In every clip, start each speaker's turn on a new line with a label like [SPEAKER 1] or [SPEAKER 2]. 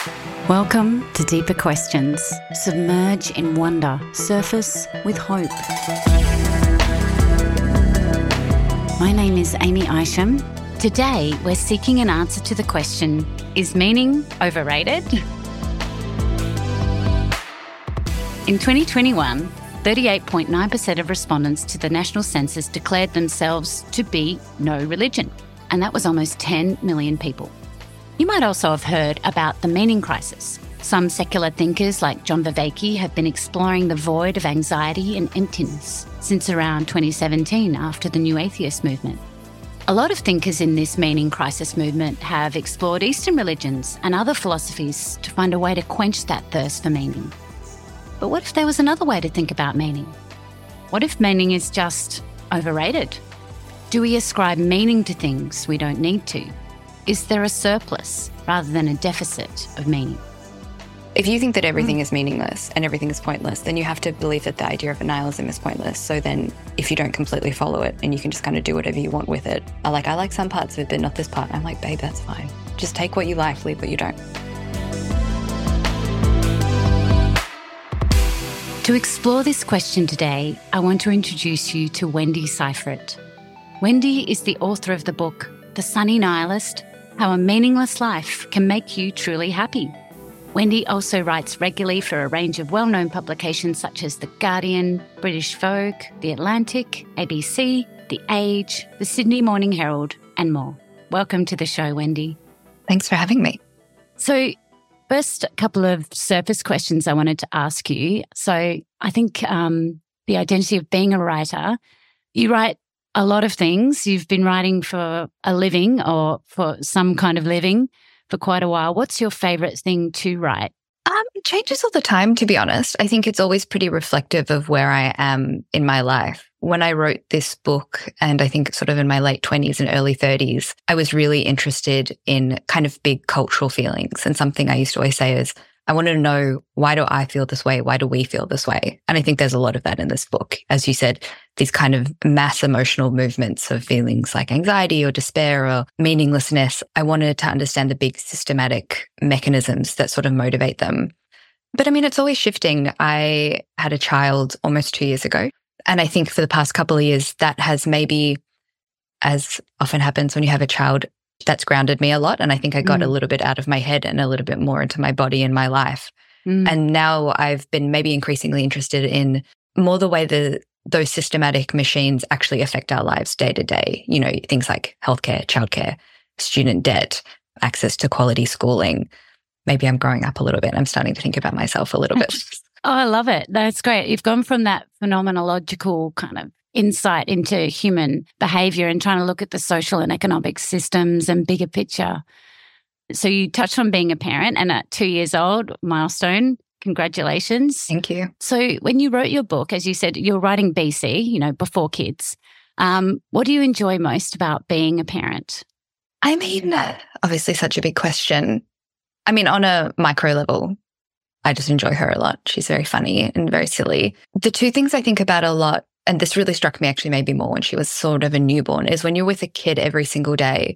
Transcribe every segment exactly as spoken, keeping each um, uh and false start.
[SPEAKER 1] Welcome to Deeper Questions. Submerge in wonder, surface with hope. My name is Amy Isham. Today, we're seeking an answer to the question, is meaning overrated? In twenty twenty-one, thirty-eight point nine percent of respondents to the national census declared themselves to be no religion, and that was almost ten million people. You might also have heard about the meaning crisis. Some secular thinkers like John Vervaeke have been exploring the void of anxiety and emptiness since around twenty seventeen after the New Atheist movement. A lot of thinkers in this meaning crisis movement have explored Eastern religions and other philosophies to find a way to quench that thirst for meaning. But what if there was another way to think about meaning? What if meaning is just overrated? Do we ascribe meaning to things we don't need to? Is there a surplus rather than a deficit of meaning?
[SPEAKER 2] If you think that everything mm. is meaningless and everything is pointless, then you have to believe that the idea of a nihilism is pointless. So then if you don't completely follow it and you can just kind of do whatever you want with it, I like, I like some parts of it, but not this part. I'm like, babe, that's fine. Just take what you like, leave what you don't.
[SPEAKER 1] To explore this question today, I want to introduce you to Wendy Seifert. Wendy is the author of the book, The Sunny Nihilist, How a Meaningless Life Can Make You Truly Happy. Wendy also writes regularly for a range of well-known publications such as The Guardian, British Vogue, The Atlantic, A B C, The Age, The Sydney Morning Herald, and more. Welcome to the show, Wendy.
[SPEAKER 2] Thanks for having me.
[SPEAKER 1] So, first, a couple of surface questions I wanted to ask you. So, I think um, the identity of being a writer, you write a lot of things. You've been writing for a living or for some kind of living for quite a while. What's your favourite thing to write?
[SPEAKER 2] Um, it changes all the time, to be honest. I think it's always pretty reflective of where I am in my life. When I wrote this book, and I think sort of in my late twenties and early thirties, I was really interested in kind of big cultural feelings. And something I used to always say is, I wanted to know, why do I feel this way? Why do we feel this way? And I think there's a lot of that in this book. As you said, these kind of mass emotional movements of feelings like anxiety or despair or meaninglessness. I wanted to understand the big systematic mechanisms that sort of motivate them. But I mean, it's always shifting. I had a child almost two years ago. And I think for the past couple of years, that has maybe, as often happens when you have a child, that's grounded me a lot. And I think I got mm. a little bit out of my head and a little bit more into my body and my life. Mm. And now I've been maybe increasingly interested in more the way the those systematic machines actually affect our lives day to day. You know, things like healthcare, childcare, student debt, access to quality schooling. Maybe I'm growing up a little bit. I'm starting to think about myself a little bit.
[SPEAKER 1] Oh, I love it. That's great. You've gone from that phenomenological kind of insight into human behaviour and trying to look at the social and economic systems and bigger picture. So you touched on being a parent, and at two years old, milestone, congratulations.
[SPEAKER 2] Thank you.
[SPEAKER 1] So when you wrote your book, as you said, you're writing B C, you know, before kids. Um, what do you enjoy most about being a parent?
[SPEAKER 2] I mean, obviously such a big question. I mean, on a micro level, I just enjoy her a lot. She's very funny and very silly. The two things I think about a lot, and this really struck me actually maybe more when she was sort of a newborn, is when you're with a kid every single day,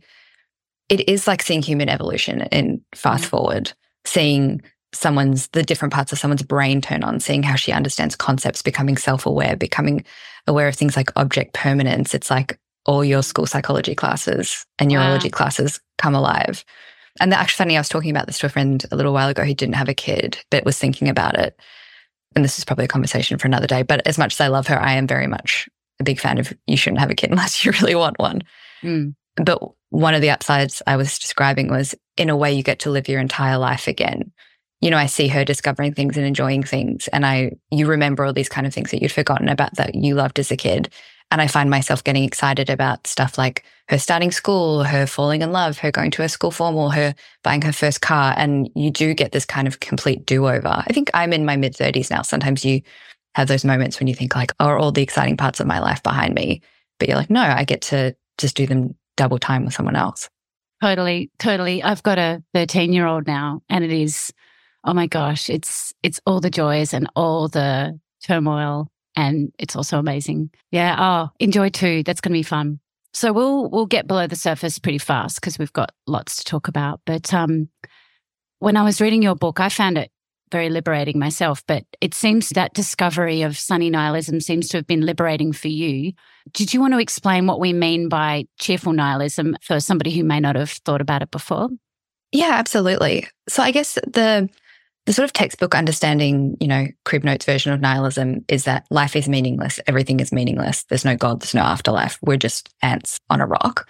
[SPEAKER 2] it is like seeing human evolution in fast forward, seeing someone's, the different parts of someone's brain turn on, seeing how she understands concepts, becoming self-aware, becoming aware of things like object permanence. It's like all your school psychology classes and neurology wow. classes come alive. And the, actually funny, I was talking about this to a friend a little while ago who didn't have a kid, but was thinking about it. And this is probably a conversation for another day, but as much as I love her, I am very much a big fan of you shouldn't have a kid unless you really want one. Mm. But one of the upsides I was describing was, in a way, you get to live your entire life again. You know, I see her discovering things and enjoying things, and I, you remember all these kind of things that you'd forgotten about that you loved as a kid. And I find myself getting excited about stuff like her starting school, her falling in love, her going to her school formal, her buying her first car. And you do get this kind of complete do-over. I think I'm in my mid-thirties now. Sometimes you have those moments when you think like, oh, are all the exciting parts of my life behind me? But you're like, no, I get to just do them double time with someone else.
[SPEAKER 1] Totally, totally. I've got a thirteen-year-old now, and it is, oh my gosh, it's it's all the joys and all the turmoil. And it's also amazing. Yeah. Oh, enjoy too. That's going to be fun. So we'll we'll get below the surface pretty fast because we've got lots to talk about. But um, When I was reading your book, I found it very liberating myself, but it seems that discovery of sunny nihilism seems to have been liberating for you. Did you want to explain what we mean by cheerful nihilism for somebody who may not have thought about it before?
[SPEAKER 2] Yeah, absolutely. So I guess the the sort of textbook understanding, you know, Crib Notes version of nihilism is that life is meaningless. Everything is meaningless. There's no God, there's no afterlife. We're just ants on a rock,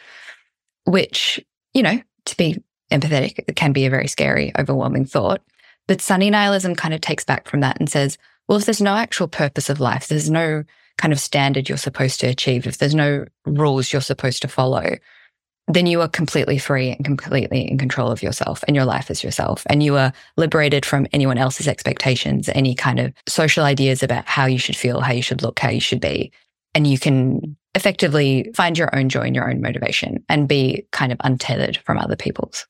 [SPEAKER 2] which, you know, to be empathetic, it can be a very scary, overwhelming thought. But sunny nihilism kind of takes back from that and says, well, if there's no actual purpose of life, there's no kind of standard you're supposed to achieve, if there's no rules you're supposed to follow, then you are completely free and completely in control of yourself, and your life is yourself. And you are liberated from anyone else's expectations, any kind of social ideas about how you should feel, how you should look, how you should be. And you can effectively find your own joy and your own motivation and be kind of untethered from other people's.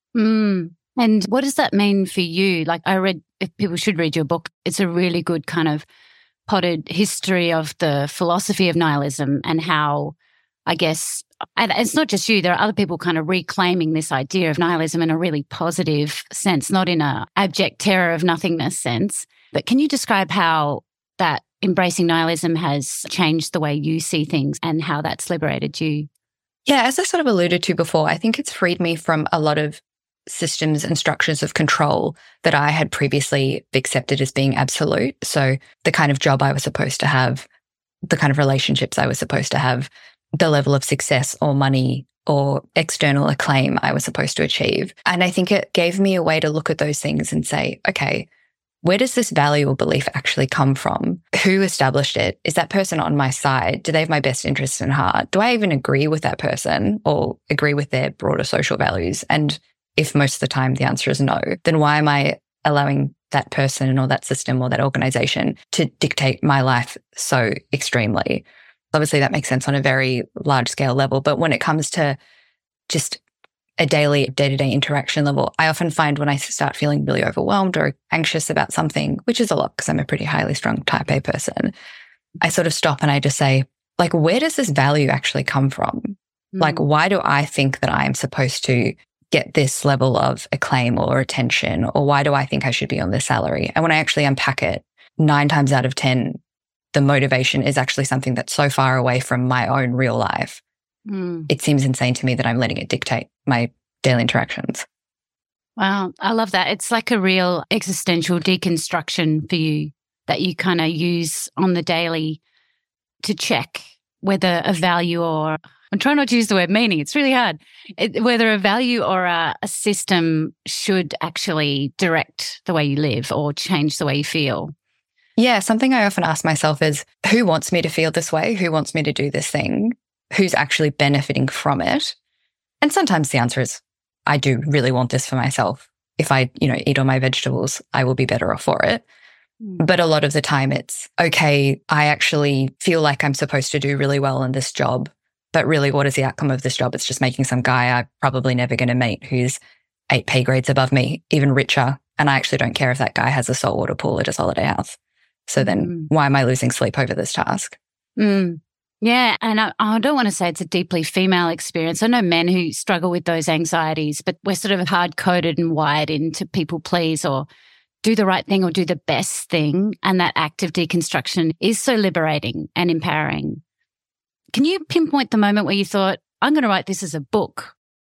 [SPEAKER 1] Mm. And what does that mean for you? Like, I read, if people should read your book, it's a really good kind of potted history of the philosophy of nihilism and how, I guess, and it's not just you, there are other people kind of reclaiming this idea of nihilism in a really positive sense, not in a abject terror of nothingness sense. But can you describe how that embracing nihilism has changed the way you see things and how that's liberated you?
[SPEAKER 2] Yeah, as I sort of alluded to before, I think it's freed me from a lot of systems and structures of control that I had previously accepted as being absolute. So the kind of job I was supposed to have, the kind of relationships I was supposed to have, the level of success or money or external acclaim I was supposed to achieve. And I think it gave me a way to look at those things and say, okay, where does this value or belief actually come from? Who established it? Is that person on my side? Do they have my best interests in heart? Do I even agree with that person or agree with their broader social values? And if most of the time the answer is no, then why am I allowing that person or that system or that organization to dictate my life so extremely? Obviously, that makes sense on a very large scale level. But when it comes to just a daily, day-to-day interaction level, I often find when I start feeling really overwhelmed or anxious about something, which is a lot because I'm a pretty highly strung type A person, I sort of stop and I just say, like, where does this value actually come from? Mm. Like, why do I think that I am supposed to get this level of acclaim or attention? Or why do I think I should be on this salary? And when I actually unpack it, nine times out of ten, the motivation is actually something that's so far away from my own real life. Mm. It seems insane to me that I'm letting it dictate my daily interactions.
[SPEAKER 1] Wow, I love that. It's like a real existential deconstruction for you that you kind of use on the daily to check whether a value or, I'm trying not to use the word meaning, it's really hard, it, whether a value or a, a system should actually direct the way you live or change the way you feel.
[SPEAKER 2] Yeah, something I often ask myself is, who wants me to feel this way? Who wants me to do this thing? Who's actually benefiting from it? And sometimes the answer is, I do really want this for myself. If I, you know, eat all my vegetables, I will be better off for it. Mm. But a lot of the time it's, okay, I actually feel like I'm supposed to do really well in this job. But really, what is the outcome of this job? It's just making some guy I'm probably never going to meet who's eight pay grades above me, even richer. And I actually don't care if that guy has a saltwater pool at his holiday house. So then mm. why am I losing sleep over this task?
[SPEAKER 1] Mm. Yeah, and I, I don't want to say it's a deeply female experience. I know men who struggle with those anxieties, but we're sort of hard-coded and wired into people please or do the right thing or do the best thing. And that act of deconstruction is so liberating and empowering. Can you pinpoint the moment where you thought, I'm going to write this as a book?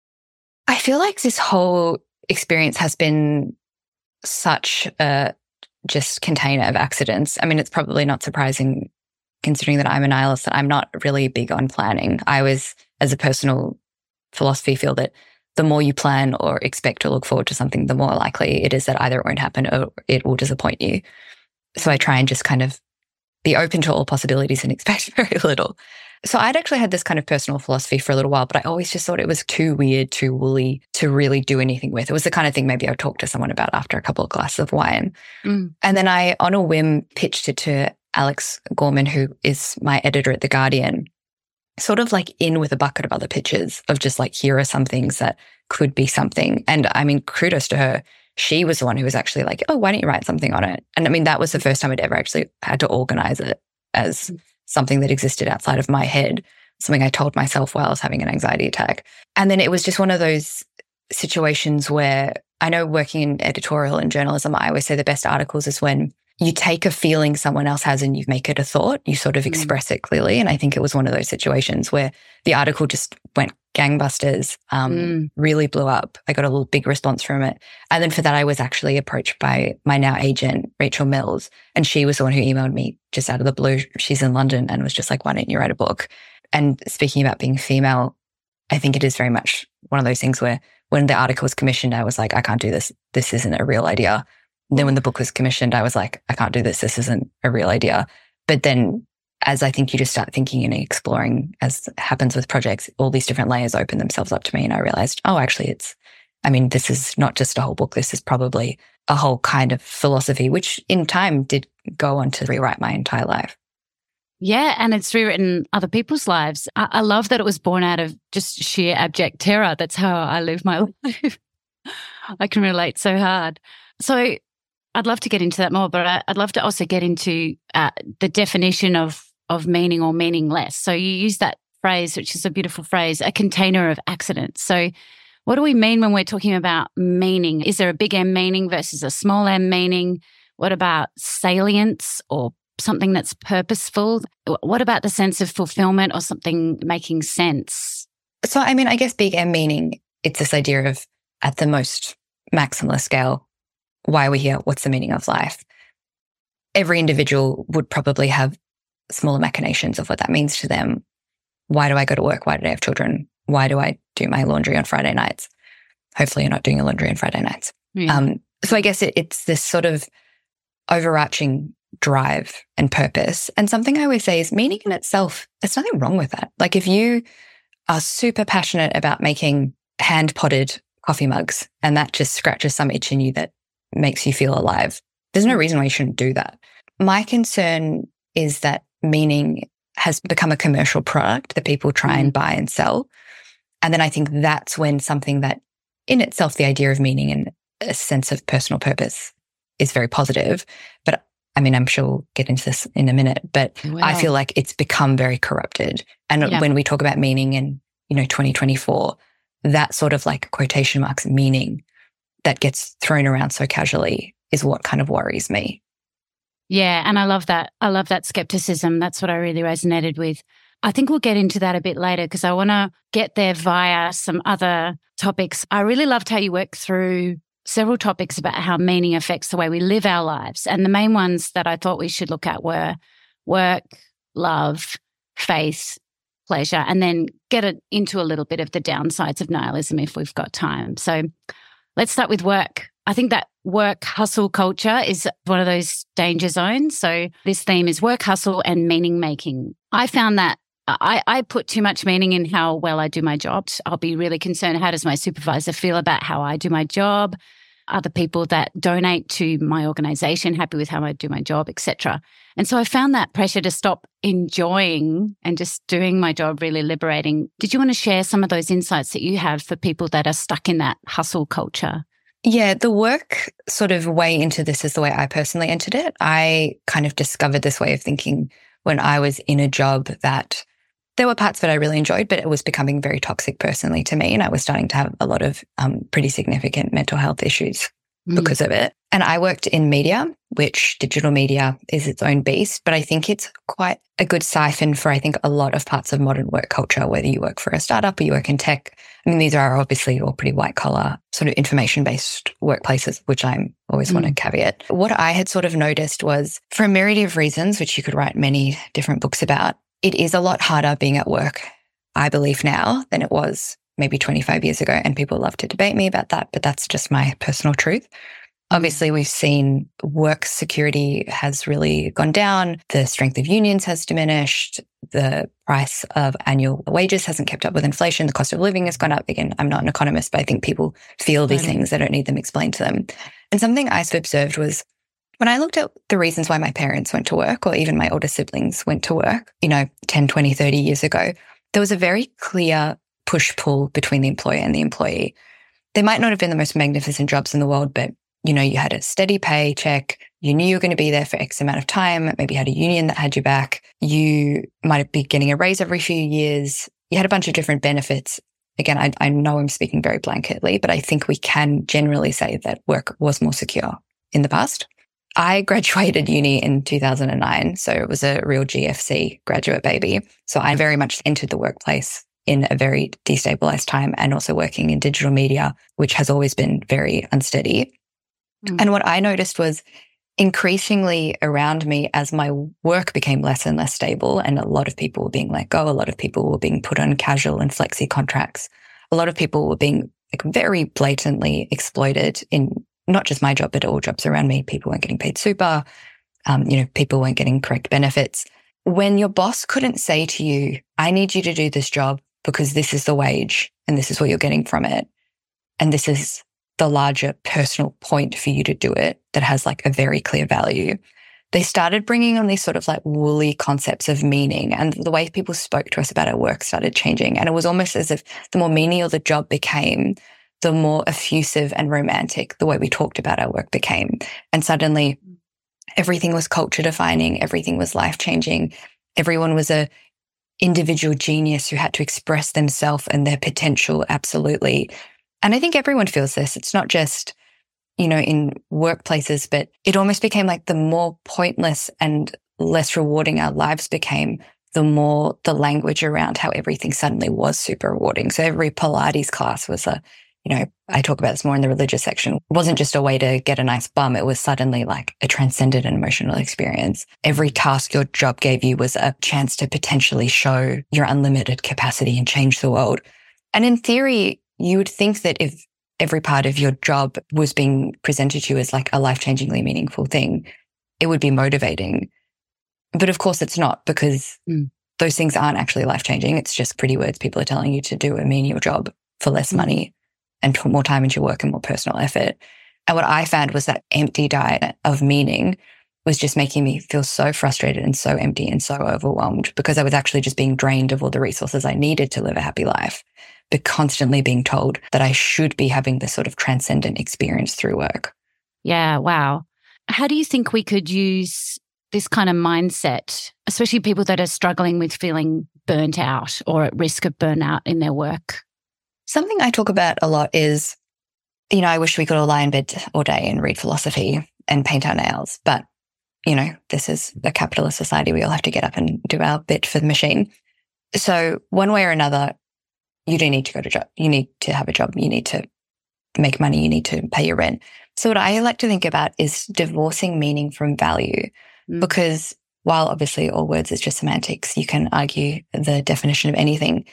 [SPEAKER 2] I feel like this whole experience has been such a just container of accidents. I mean, it's probably not surprising considering that I'm a nihilist, that I'm not really big on planning. I always, as a personal philosophy, feel that the more you plan or expect to look forward to something, the more likely it is that either it won't happen or it will disappoint you. So I try and just kind of be open to all possibilities and expect very little. So I'd actually had this kind of personal philosophy for a little while, but I always just thought it was too weird, too woolly to really do anything with. It was the kind of thing maybe I would talk to someone about after a couple of glasses of wine. Mm. And then I, on a whim, pitched it to Alex Gorman, who is my editor at The Guardian, sort of like in with a bucket of other pitches of just like, here are some things that could be something. And I mean, kudos to her. She was the one who was actually like, oh, why don't you write something on it? And I mean, that was the first time I'd ever actually had to organize it as something that existed outside of my head, something I told myself while I was having an anxiety attack. And then it was just one of those situations where I know working in editorial and journalism, I always say the best articles is when you take a feeling someone else has and you make it a thought, you sort of express mm. it clearly. And I think it was one of those situations where the article just went gangbusters, um, mm. really blew up. I got a little big response from it. And then for that, I was actually approached by my now agent, Rachel Mills, and she was the one who emailed me just out of the blue. She's in London and was just like, why don't you write a book? And speaking about being female, I think it is very much one of those things where when the article was commissioned, I was like, I can't do this. This isn't a real idea. And then when the book was commissioned, I was like, I can't do this. This isn't a real idea. But then as I think you just start thinking and exploring, as happens with projects, all these different layers open themselves up to me. And I realized, oh, actually it's, I mean, this is not just a whole book. This is probably a whole kind of philosophy, which in time did go on to rewrite my entire life.
[SPEAKER 1] Yeah, and it's rewritten other people's lives. I, I love that it was born out of just sheer abject terror. That's how I live my life. I can relate so hard. So I'd love to get into that more, but I, I'd love to also get into uh, the definition of of meaning or meaningless. So you use that phrase, which is a beautiful phrase, a container of accidents. So what do we mean when we're talking about meaning? Is there a big M meaning versus a small m meaning? What about salience or something that's purposeful? What about the sense of fulfillment or something making sense?
[SPEAKER 2] So, I mean, I guess big M meaning, it's this idea of at the most maximalist scale, why are we here? What's the meaning of life? Every individual would probably have smaller machinations of what that means to them. Why do I go to work? Why do I have children? Why do I do my laundry on Friday nights? Hopefully you're not doing your laundry on Friday nights. Yeah. Um, so I guess it, it's this sort of overarching drive and purpose. And something I always say is meaning in itself, there's nothing wrong with that. Like if you are super passionate about making hand-potted coffee mugs and that just scratches some itch in you that makes you feel alive, there's no reason why you shouldn't do that. My concern is that meaning has become a commercial product that people try and buy and sell. And then I think that's when something that in itself, the idea of meaning and a sense of personal purpose is very positive. But I mean, I'm sure we'll get into this in a minute, but wow. I feel like it's become very corrupted. And yeah. when we talk about meaning in, you know, twenty twenty-four, that sort of like quotation marks meaning that gets thrown around so casually is what kind of worries me.
[SPEAKER 1] Yeah, and I love that. I love that skepticism. That's what I really resonated with. I think we'll get into that a bit later because I want to get there via some other topics. I really loved how you worked through several topics about how meaning affects the way we live our lives. And the main ones that I thought we should look at were work, love, faith, pleasure, and then get it into a little bit of the downsides of nihilism if we've got time. So let's start with work. I think that work hustle culture is one of those danger zones. So this theme is work hustle and meaning making. I found that I, I put too much meaning in how well I do my job. I'll be really concerned, how does my supervisor feel about how I do my job? Are the people that donate to my organization happy with how I do my job, et cetera? And so I found that pressure to stop enjoying and just doing my job really liberating. Did you want to share some of those insights that you have for people that are stuck in that hustle culture?
[SPEAKER 2] Yeah, the work sort of way into this is the way I personally entered it. I kind of discovered this way of thinking when I was in a job that there were parts that I really enjoyed, but it was becoming very toxic personally to me. And I was starting to have a lot of um, pretty significant mental health issues mm. because of it. And I worked in media, which digital media is its own beast, but I think it's quite a good siphon for, I think, a lot of parts of modern work culture, whether you work for a startup or you work in tech. I mean, these are obviously all pretty white collar, sort of information-based workplaces, which I always mm. want to caveat. What I had sort of noticed was, for a myriad of reasons, which you could write many different books about, it is a lot harder being at work, I believe now, than it was maybe twenty-five years ago. And people love to debate me about that, but that's just my personal truth. Obviously, we've seen work security has really gone down. The strength of unions has diminished. The price of annual wages hasn't kept up with inflation. The cost of living has gone up. Again, I'm not an economist, but I think people feel these things. They don't need them explained to them. And something I observed was when I looked at the reasons why my parents went to work, or even my older siblings went to work, you know, ten, twenty, thirty years ago, there was a very clear push-pull between the employer and the employee. They might not have been the most magnificent jobs in the world, but you know, you had a steady paycheck, you knew you were going to be there for X amount of time, maybe you had a union that had your back, you might be getting a raise every few years, you had a bunch of different benefits, again, I, I know I'm speaking very blanketly, but I think we can generally say that work was more secure in the past. I graduated uni in two thousand nine, so it was a real G F C graduate baby. So I very much entered the workplace in a very destabilized time, and also working in digital media, which has always been very unsteady. Mm. And what I noticed was increasingly around me, as my work became less and less stable, and a lot of people were being let go, a lot of people were being put on casual and flexi contracts, a lot of people were being like very blatantly exploited in not just my job, but all jobs around me. People weren't getting paid super. Um, you know, people weren't getting correct benefits. When your boss couldn't say to you, I need you to do this job because this is the wage and this is what you're getting from it, and this is the larger personal point for you to do it that has like a very clear value, they started bringing on these sort of like woolly concepts of meaning, and the way people spoke to us about our work started changing. And it was almost as if the more menial the job became, the more effusive and romantic the way we talked about our work became. And suddenly everything was culture defining, everything was life changing. Everyone was a individual genius who had to express themselves and their potential absolutely. And I think everyone feels this. It's not just, you know, in workplaces, but it almost became like the more pointless and less rewarding our lives became, the more the language around how everything suddenly was super rewarding. So every Pilates class was a, you know, I talk about this more in the religious section. It wasn't just a way to get a nice bum. It was suddenly like a transcendent and emotional experience. Every task your job gave you was a chance to potentially show your unlimited capacity and change the world. And in theory, you would think that if every part of your job was being presented to you as like a life-changingly meaningful thing, it would be motivating. But of course it's not, because mm. those things aren't actually life-changing. It's just pretty words people are telling you to do a menial job for less mm. money and put more time into your work and more personal effort. And what I found was that empty diet of meaning was just making me feel so frustrated and so empty and so overwhelmed, because I was actually just being drained of all the resources I needed to live a happy life, but constantly being told that I should be having this sort of transcendent experience through work.
[SPEAKER 1] Yeah, wow. How do you think we could use this kind of mindset, especially people that are struggling with feeling burnt out or at risk of burnout in their work?
[SPEAKER 2] Something I talk about a lot is, you know, I wish we could all lie in bed all day and read philosophy and paint our nails, but, you know, this is a capitalist society. We all have to get up and do our bit for the machine. So one way or another, you do need to go to job. You need to have a job. You need to make money. You need to pay your rent. So what I like to think about is divorcing meaning from value, mm. because while obviously all words is just semantics, you can argue the definition of anything.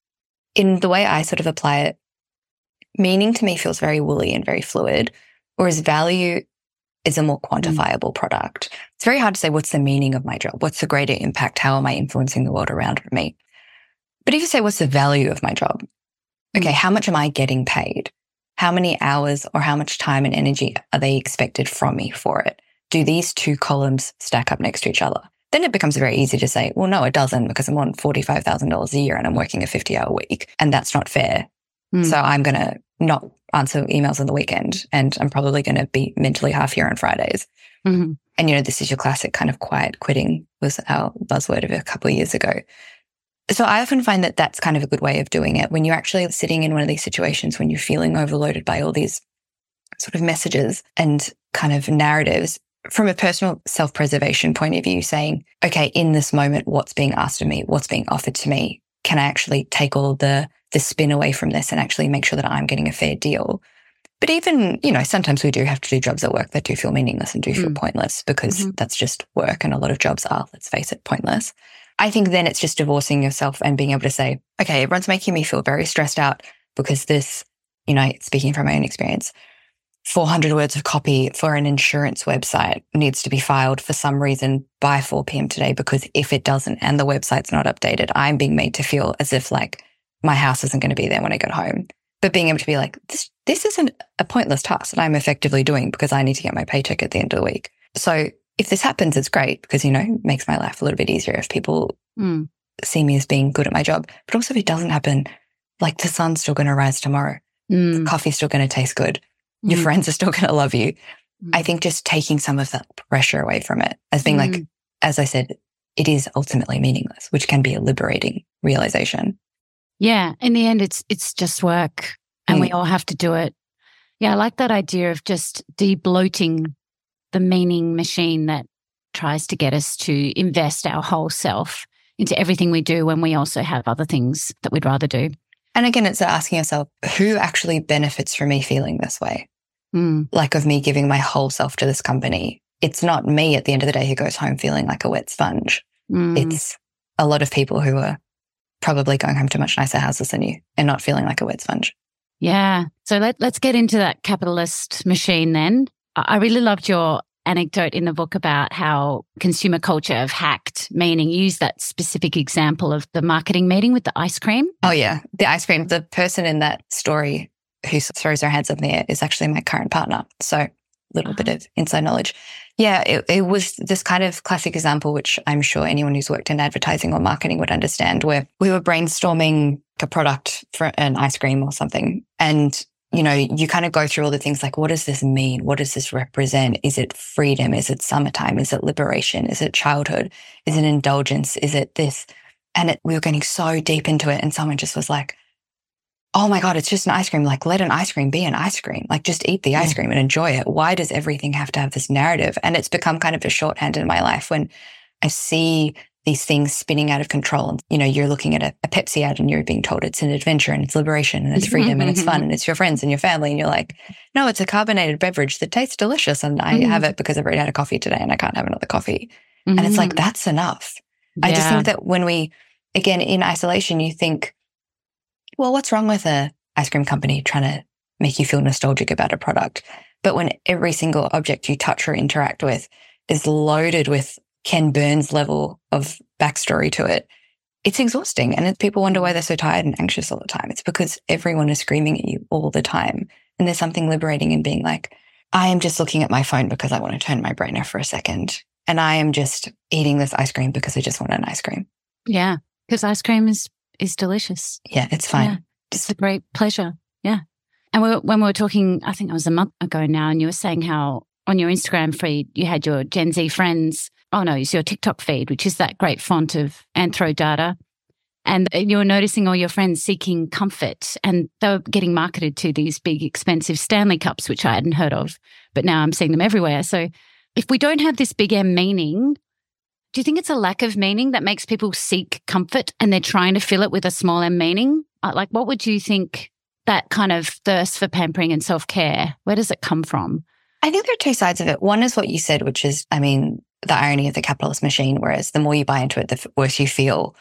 [SPEAKER 2] In the way I sort of apply it, meaning to me feels very woolly and very fluid, whereas value is a more quantifiable mm. product. It's very hard to say, what's the meaning of my job? What's the greater impact? How am I influencing the world around me? But if you say, what's the value of my job? Okay, how much am I getting paid? How many hours or how much time and energy are they expected from me for it? Do these two columns stack up next to each other? Then it becomes very easy to say, well, no, it doesn't, because I'm on forty-five thousand dollars a year and I'm working a fifty-hour week, and that's not fair. Mm. So I'm going to not answer emails on the weekend, and I'm probably going to be mentally half here on Fridays. Mm-hmm. And, you know, this is your classic kind of quiet quitting was our buzzword of a couple of years ago. So I often find that that's kind of a good way of doing it. When you're actually sitting in one of these situations, when you're feeling overloaded by all these sort of messages and kind of narratives, from a personal self-preservation point of view, saying, okay, in this moment, what's being asked of me? What's being offered to me? Can I actually take all the, the spin away from this and actually make sure that I'm getting a fair deal? But even, you know, sometimes we do have to do jobs at work that do feel meaningless and do feel mm. pointless, because mm-hmm. that's just work. And a lot of jobs are, let's face it, pointless. I think then it's just divorcing yourself and being able to say, okay, everyone's making me feel very stressed out because this, you know, speaking from my own experience, four hundred words of copy for an insurance website needs to be filed for some reason by four p.m. today, because if it doesn't and the website's not updated, I'm being made to feel as if like my house isn't going to be there when I get home. But being able to be like, this, this isn't a pointless task that I'm effectively doing because I need to get my paycheck at the end of the week. So if this happens, it's great, because, you know, it makes my life a little bit easier if people mm. see me as being good at my job. But also if it doesn't happen, like the sun's still going to rise tomorrow. Mm. The coffee's still going to taste good. Mm. Your friends are still going to love you. Mm. I think just taking some of that pressure away from it as being mm. like, as I said, it is ultimately meaningless, which can be a liberating realization.
[SPEAKER 1] Yeah. In the end, it's it's just work and mm. we all have to do it. Yeah, I like that idea of just de-bloating the meaning machine that tries to get us to invest our whole self into everything we do when we also have other things that we'd rather do.
[SPEAKER 2] And again, it's asking yourself, who actually benefits from me feeling this way?
[SPEAKER 1] Mm.
[SPEAKER 2] Like of me giving my whole self to this company. It's not me at the end of the day who goes home feeling like a wet sponge.
[SPEAKER 1] Mm.
[SPEAKER 2] It's a lot of people who are probably going home to much nicer houses than you and not feeling like a wet sponge.
[SPEAKER 1] Yeah. So let, let's get into that capitalist machine then. I really loved your anecdote in the book about how consumer culture have hacked meaning. You used that specific example of the marketing meeting with the ice cream.
[SPEAKER 2] Oh, yeah. The ice cream. The person in that story who throws their hands up in the air is actually my current partner. So a little uh-huh. bit of inside knowledge. Yeah, it, it was this kind of classic example, which I'm sure anyone who's worked in advertising or marketing would understand, where we were brainstorming a product for an ice cream or something. And, you know, you kind of go through all the things like, what does this mean? What does this represent? Is it freedom? Is it summertime? Is it liberation? Is it childhood? Is it indulgence? Is it this? And it, we were getting so deep into it. And someone just was like, oh my God, it's just an ice cream. Like, let an ice cream be an ice cream. Like, just eat the ice cream and enjoy it. Why does everything have to have this narrative? And it's become kind of a shorthand in my life when I see these things spinning out of control. And, you know, you're looking at a, a Pepsi ad and you're being told it's an adventure and it's liberation and it's freedom and it's fun and it's your friends and your family. And you're like, no, it's a carbonated beverage that tastes delicious. And I mm-hmm. have it because I've already had a coffee today and I can't have another coffee. Mm-hmm. And it's like, that's enough. Yeah. I just think that when we, again, in isolation, you think, well, what's wrong with a ice cream company trying to make you feel nostalgic about a product? But when every single object you touch or interact with is loaded with Ken Burns level of backstory to it, it's exhausting. And it, people wonder why they're so tired and anxious all the time. It's because everyone is screaming at you all the time. And there's something liberating in being like, I am just looking at my phone because I want to turn my brain off for a second. And I am just eating this ice cream because I just want an ice cream.
[SPEAKER 1] Yeah, because ice cream is is delicious.
[SPEAKER 2] Yeah, it's fine.
[SPEAKER 1] Yeah, it's a great pleasure. Yeah. And we were, when we were talking, I think it was a month ago now, and you were saying how on your Instagram feed, you had your Gen Z friends. Oh no, it's your TikTok feed, which is that great font of Anthro data. And you were noticing all your friends seeking comfort, and they were getting marketed to these big, expensive Stanley cups, which I hadn't heard of, but now I'm seeing them everywhere. So if we don't have this big M meaning, do you think it's a lack of meaning that makes people seek comfort and they're trying to fill it with a small m meaning? Like, what would you think that kind of thirst for pampering and self-care, where does it come from?
[SPEAKER 2] I think there are two sides of it. One is what you said, which is, I mean, the irony of the capitalist machine, whereas the more you buy into it, the worse you feel.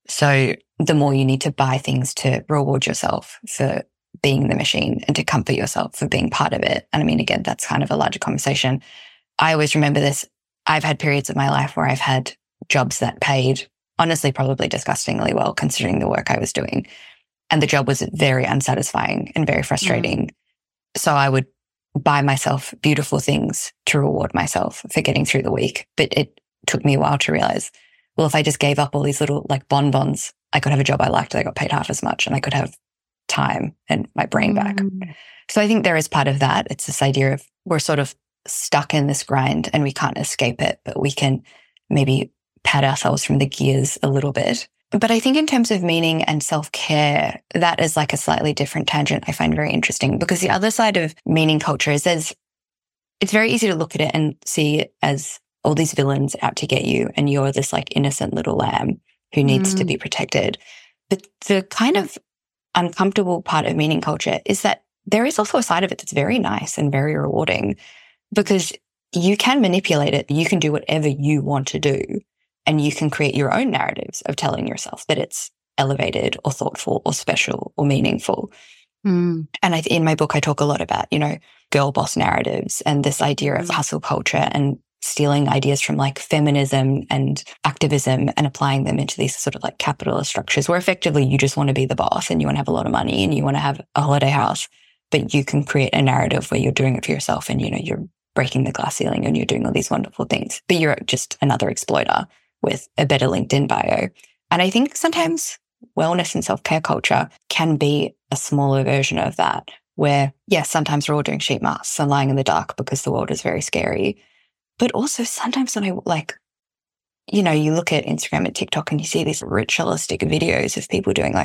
[SPEAKER 2] So the more you need to buy things to reward yourself for being the machine and to comfort yourself for being part of it. And I mean, again, that's kind of a larger conversation. I always remember this. I've had periods of my life where I've had jobs that paid, honestly, probably disgustingly well, considering the work I was doing. And the job was very unsatisfying and very frustrating. Mm. So I would buy myself beautiful things to reward myself for getting through the week. But it took me a while to realize, well, if I just gave up all these little like bonbons, I could have a job I liked that I got paid half as much and I could have time and my brain back. Mm. So I think there is part of that. It's this idea of we're sort of stuck in this grind and we can't escape it, but we can maybe pat ourselves from the gears a little bit. But I think in terms of meaning and self-care, that is like a slightly different tangent I find very interesting, because the other side of meaning culture is there's, it's very easy to look at it and see it as all these villains out to get you and you're this like innocent little lamb who needs mm. to be protected. But the kind of uncomfortable part of meaning culture is that there is also a side of it that's very nice and very rewarding, because you can manipulate it. You can do whatever you want to do, and you can create your own narratives of telling yourself that it's elevated or thoughtful or special or meaningful.
[SPEAKER 1] Mm.
[SPEAKER 2] And I, in my book, I talk a lot about, you know, girl boss narratives and this idea of hustle culture and stealing ideas from like feminism and activism and applying them into these sort of like capitalist structures where effectively you just want to be the boss and you want to have a lot of money and you want to have a holiday house, but you can create a narrative where you're doing it for yourself and, you know, you're breaking the glass ceiling and you're doing all these wonderful things, but you're just another exploiter with a better LinkedIn bio. And I think sometimes wellness and self-care culture can be a smaller version of that, where, yes, sometimes we're all doing sheet masks and lying in the dark because the world is very scary. But also sometimes when I like, you know, you look at Instagram and TikTok and you see these ritualistic videos of people doing like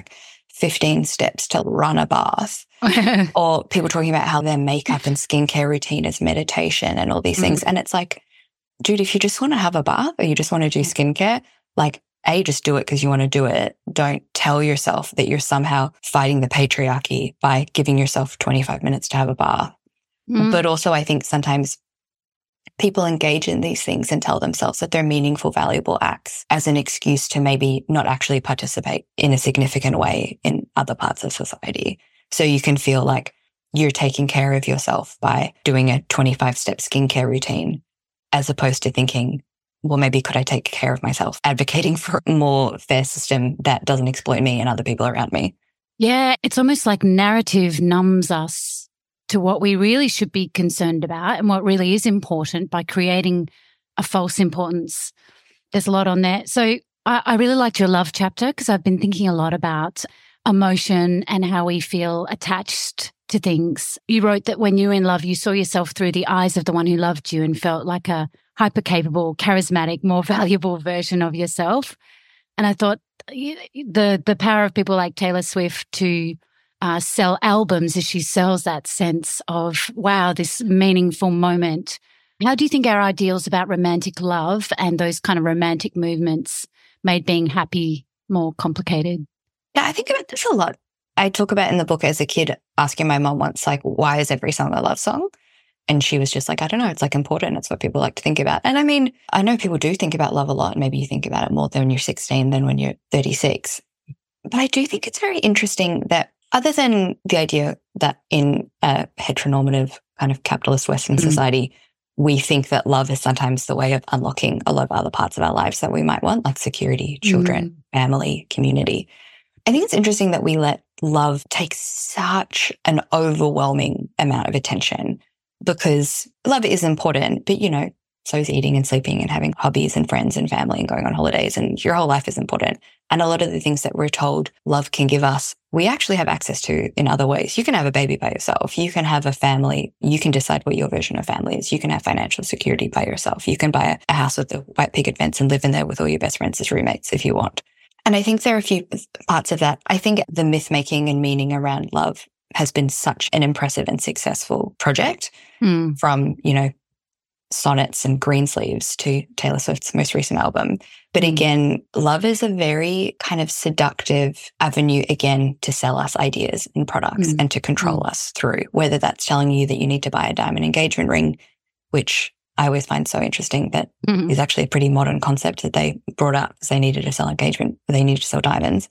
[SPEAKER 2] fifteen steps to run a bath. Or people talking about how their makeup and skincare routine is meditation and all these things. Mm-hmm. And it's like, dude, if you just want to have a bath or you just want to do skincare, like, A, just do it because you want to do it. Don't tell yourself that you're somehow fighting the patriarchy by giving yourself twenty-five minutes to have a bath. Mm. But also, I think sometimes people engage in these things and tell themselves that they're meaningful, valuable acts as an excuse to maybe not actually participate in a significant way in other parts of society. So you can feel like you're taking care of yourself by doing a twenty-five step skincare routine, as opposed to thinking, well, maybe could I take care of myself, advocating for a more fair system that doesn't exploit me and other people around me.
[SPEAKER 1] Yeah, it's almost like narrative numbs us to what we really should be concerned about and what really is important by creating a false importance. There's a lot on there. So I, I really liked your love chapter because I've been thinking a lot about emotion and how we feel attached to things. You wrote that when you were in love, you saw yourself through the eyes of the one who loved you and felt like a hyper-capable, charismatic, more valuable version of yourself. And I thought the the power of people like Taylor Swift to uh, sell albums as she sells that sense of, wow, this meaningful moment. How do you think our ideals about romantic love and those kind of romantic movements made being happy more complicated?
[SPEAKER 2] Yeah, I think about this a lot. I talk about in the book as a kid asking my mom once, like, why is every song a love song? And she was just like, I don't know, it's like important. It's what people like to think about. And I mean, I know people do think about love a lot. Maybe you think about it more when you're sixteen than when you're thirty-six. But I do think it's very interesting that other than the idea that in a heteronormative kind of capitalist Western mm-hmm. society, we think that love is sometimes the way of unlocking a lot of other parts of our lives that we might want, like security, children, mm-hmm. family, community. I think it's interesting that we let love take such an overwhelming amount of attention, because love is important, but, you know, so is eating and sleeping and having hobbies and friends and family and going on holidays, and your whole life is important. And a lot of the things that we're told love can give us, we actually have access to in other ways. You can have a baby by yourself. You can have a family. You can decide what your version of family is. You can have financial security by yourself. You can buy a, a house with a white picket fence and live in there with all your best friends as roommates if you want. And I think there are a few parts of that. I think the myth making and meaning around love has been such an impressive and successful project mm. from, you know, sonnets and Greensleeves to Taylor Swift's most recent album. But mm. again, love is a very kind of seductive avenue, again, to sell us ideas and products mm. and to control mm. us through, whether that's telling you that you need to buy a diamond engagement ring, which I always find so interesting that mm-hmm. is actually a pretty modern concept that they brought up because they needed to sell engagement, they needed to sell diamonds,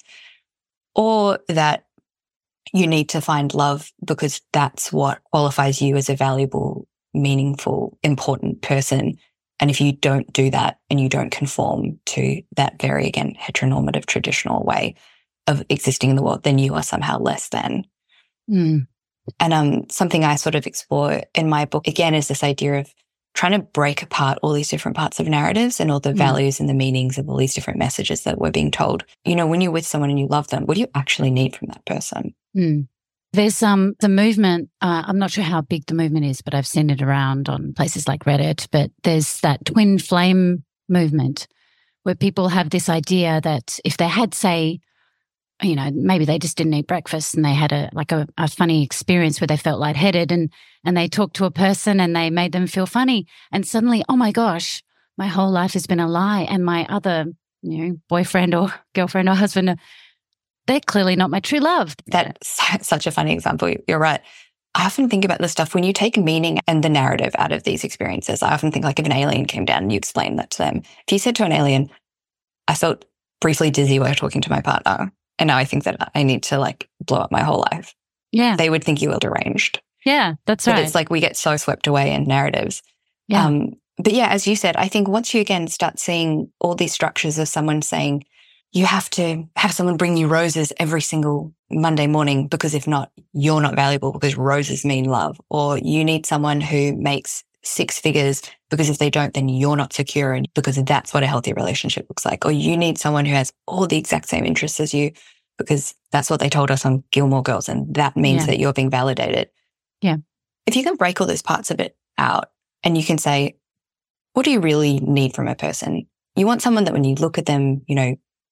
[SPEAKER 2] or that you need to find love because that's what qualifies you as a valuable, meaningful, important person. And if you don't do that and you don't conform to that very, again, heteronormative, traditional way of existing in the world, then you are somehow less than. Mm. And um, something I sort of explore in my book, again, is this idea of trying to break apart all these different parts of narratives and all the mm. values and the meanings of all these different messages that we're being told. You know, when you're with someone and you love them, what do you actually need from that person?
[SPEAKER 1] Mm. There's um the movement, uh, I'm not sure how big the movement is, but I've seen it around on places like Reddit, but there's that twin flame movement where people have this idea that if they had, say, you know, maybe they just didn't eat breakfast and they had a like a, a funny experience where they felt lightheaded and and they talked to a person and they made them feel funny, and suddenly, oh my gosh, my whole life has been a lie, and my other, you know, boyfriend or girlfriend or husband, they're clearly not my true love.
[SPEAKER 2] That's such a funny example. You're right. I often think about this stuff when you take meaning and the narrative out of these experiences. I often think, like, if an alien came down and you explained that to them, if you said to an alien, I felt briefly dizzy while talking to my partner, and now I think that I need to, like, blow up my whole life.
[SPEAKER 1] Yeah.
[SPEAKER 2] They would think you were deranged.
[SPEAKER 1] Yeah, that's
[SPEAKER 2] but
[SPEAKER 1] right.
[SPEAKER 2] But it's like we get so swept away in narratives. Yeah. Um, but yeah, as you said, I think once you again start seeing all these structures of someone saying, you have to have someone bring you roses every single Monday morning because if not, you're not valuable because roses mean love. Or you need someone who makes six figures because if they don't, then you're not secure and because that's what a healthy relationship looks like. Or you need someone who has all the exact same interests as you because that's what they told us on Gilmore Girls, and that means yeah. that you're being validated.
[SPEAKER 1] Yeah.
[SPEAKER 2] If you can break all those parts of it out and you can say, what do you really need from a person? You want someone that when you look at them, you know,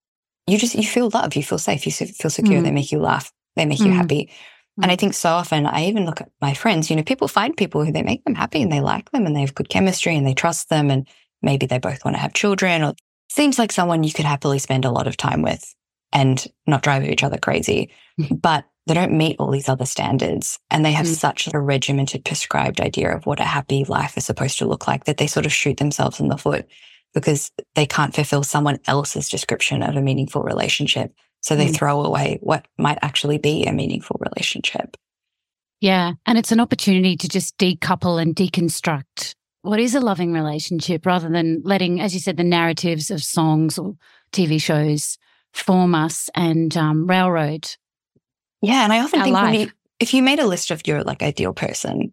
[SPEAKER 2] you just, you feel love, you feel safe, you feel secure, mm. they make you laugh, they make mm. you happy. Mm. And I think so often I even look at my friends, you know, people find people who they make them happy and they like them and they have good chemistry and they trust them and maybe they both want to have children, or seems like someone you could happily spend a lot of time with and not drive each other crazy. Mm. But they don't meet all these other standards and they have mm. such a regimented, prescribed idea of what a happy life is supposed to look like that they sort of shoot themselves in the foot because they can't fulfill someone else's description of a meaningful relationship. So they mm. throw away what might actually be a meaningful relationship.
[SPEAKER 1] Yeah. And it's an opportunity to just decouple and deconstruct what is a loving relationship rather than letting, as you said, the narratives of songs or T V shows form us and um, railroad.
[SPEAKER 2] Yeah. And I often think
[SPEAKER 1] life.
[SPEAKER 2] when you, if you made a list of your like ideal person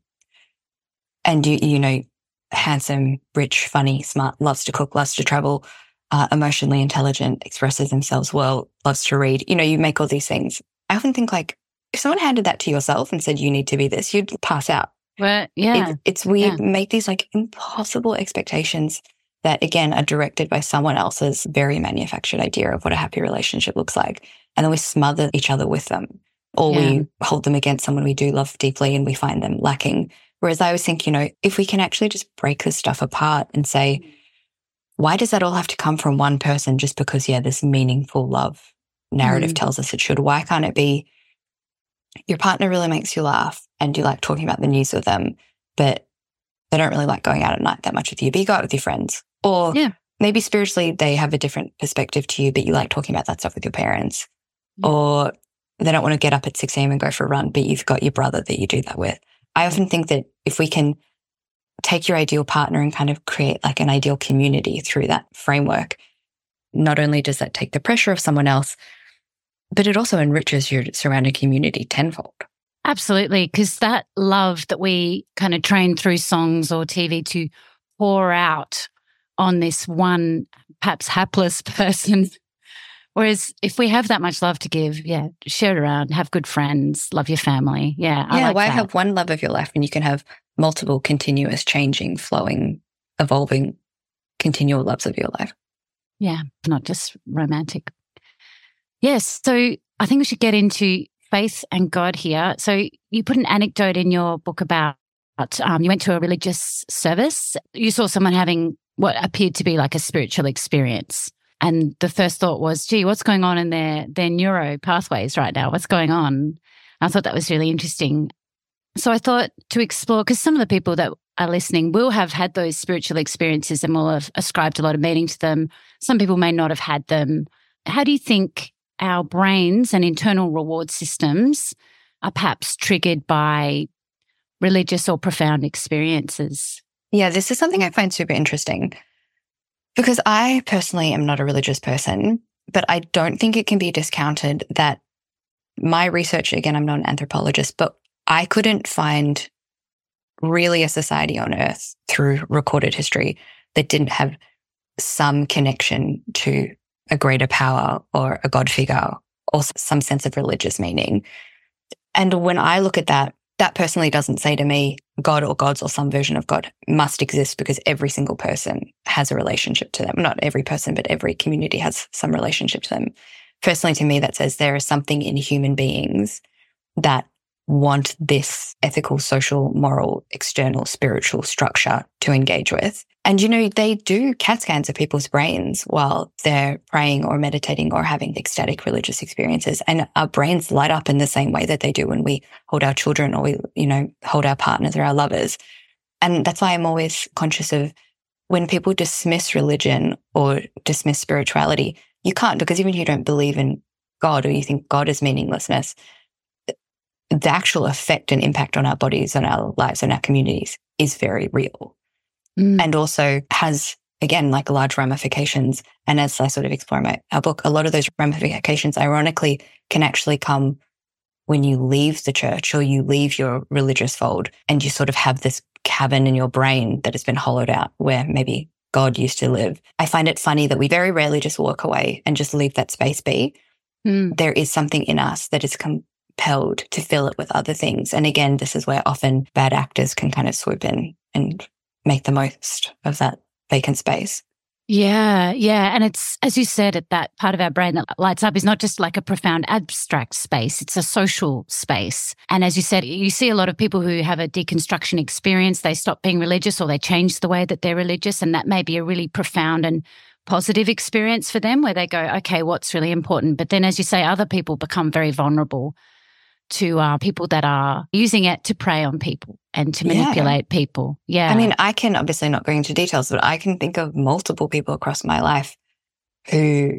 [SPEAKER 2] and you, you know, handsome, rich, funny, smart, loves to cook, loves to travel, uh, emotionally intelligent, expresses themselves well, loves to read, you know, you make all these things. I often think like if someone handed that to yourself and said, you need to be this, you'd pass out.
[SPEAKER 1] Well, yeah.
[SPEAKER 2] It, it's we
[SPEAKER 1] yeah.
[SPEAKER 2] make these like impossible expectations that again are directed by someone else's very manufactured idea of what a happy relationship looks like. And then we smother each other with them, or yeah. we hold them against someone we do love deeply and we find them lacking. Whereas I always think, you know, if we can actually just break this stuff apart and say, why does that all have to come from one person just because, yeah, this meaningful love narrative mm. tells us it should? Why can't it be your partner really makes you laugh and you like talking about the news with them, but they don't really like going out at night that much with you, but you go out with your friends. Or yeah. maybe spiritually they have a different perspective to you, but you like talking about that stuff with your parents. Yeah. Or they don't want to get up at six a.m. and go for a run, but you've got your brother that you do that with. I often think that if we can take your ideal partner and kind of create like an ideal community through that framework, not only does that take the pressure of someone else, but it also enriches your surrounding community tenfold.
[SPEAKER 1] Absolutely, because that love that we kind of train through songs or T V to pour out on this one perhaps hapless person. Whereas if we have that much love to give, yeah, share it around, have good friends, love your family. Yeah, I
[SPEAKER 2] yeah.
[SPEAKER 1] like
[SPEAKER 2] why
[SPEAKER 1] that.
[SPEAKER 2] have one love of your life when you can have multiple continuous, changing, flowing, evolving, continual loves of your life?
[SPEAKER 1] Yeah, not just romantic. Yes, so I think we should get into faith and God here. So you put an anecdote in your book about um, you went to a religious service. You saw someone having what appeared to be like a spiritual experience. And the first thought was, gee, what's going on in their, their neuro pathways right now? What's going on? I thought that was really interesting. So I thought to explore, because some of the people that are listening will have had those spiritual experiences and will have ascribed a lot of meaning to them. Some people may not have had them. How do you think our brains and internal reward systems are perhaps triggered by religious or profound experiences?
[SPEAKER 2] Yeah, this is something I find super interesting because I personally am not a religious person, but I don't think it can be discounted that my research, again, I'm not an anthropologist, but I couldn't find really a society on earth through recorded history that didn't have some connection to a greater power or a God figure or some sense of religious meaning. And when I look at that, that personally doesn't say to me, God or gods or some version of God must exist because every single person has a relationship to them. Not every person, but every community has some relationship to them. Personally, to me, that says there is something in human beings that want this ethical, social, moral, external, spiritual structure to engage with. And, you know, they do C A T scans of people's brains while they're praying or meditating or having ecstatic religious experiences. And our brains light up in the same way that they do when we hold our children or we, you know, hold our partners or our lovers. And that's why I'm always conscious of when people dismiss religion or dismiss spirituality, you can't, because even if you don't believe in God or you think God is meaninglessness, the actual effect and impact on our bodies and our lives and our communities is very real. Mm. And also has, again, like large ramifications. And as I sort of explore in my our book, a lot of those ramifications, ironically, can actually come when you leave the church or you leave your religious fold and you sort of have this cavern in your brain that has been hollowed out where maybe God used to live. I find it funny that we very rarely just walk away and just leave that space be. Mm. There is something in us that is compelled to fill it with other things. And again, this is where often bad actors can kind of swoop in and make the most of that vacant space.
[SPEAKER 1] Yeah, yeah. And it's, as you said, at that part of our brain that lights up is not just like a profound abstract space, it's a social space. And as you said, you see a lot of people who have a deconstruction experience, they stop being religious or they change the way that they're religious. And that may be a really profound and positive experience for them where they go, okay, what's really important? But then, as you say, other people become very vulnerable to uh, people that are using it to prey on people and to manipulate yeah. people. Yeah.
[SPEAKER 2] I mean, I can obviously not go into details, but I can think of multiple people across my life who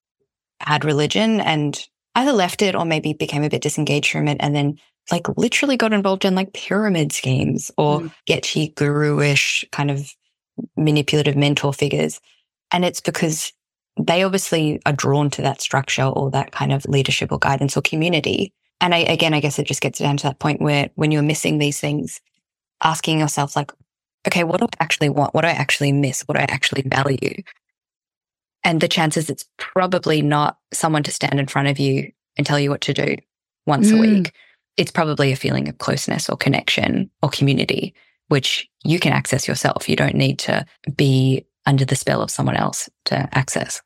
[SPEAKER 2] had religion and either left it or maybe became a bit disengaged from it and then like literally got involved in like pyramid schemes or mm. sketchy guru-ish kind of manipulative mentor figures. And it's because they obviously are drawn to that structure or that kind of leadership or guidance or community. And I, again, I guess it just gets down to that point where when you're missing these things, asking yourself like, okay, what do I actually want? What do I actually miss? What do I actually value? And the chances it's probably not someone to stand in front of you and tell you what to do once mm. a week. It's probably a feeling of closeness or connection or community, which you can access yourself. You don't need to be under the spell of someone else to access.